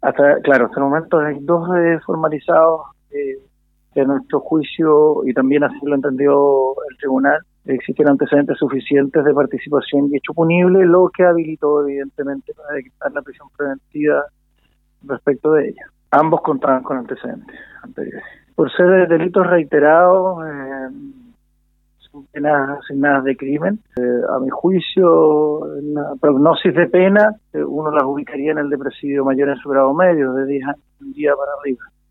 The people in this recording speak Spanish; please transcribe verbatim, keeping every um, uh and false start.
Hasta, claro, hasta el momento hay dos eh, formalizados eh, que a nuestro juicio, y también así lo entendió el tribunal, existen antecedentes suficientes de participación y hecho punible, lo que habilitó evidentemente para dictar la prisión preventiva respecto de ella. Ambos contaban con antecedentes anteriores. Por ser de delitos reiterados, eh, son penas asignadas de crimen. Eh, a mi juicio, en la prognosis de pena, eh, uno las ubicaría en el de presidio mayor en su grado medio, de diez años un día para arriba.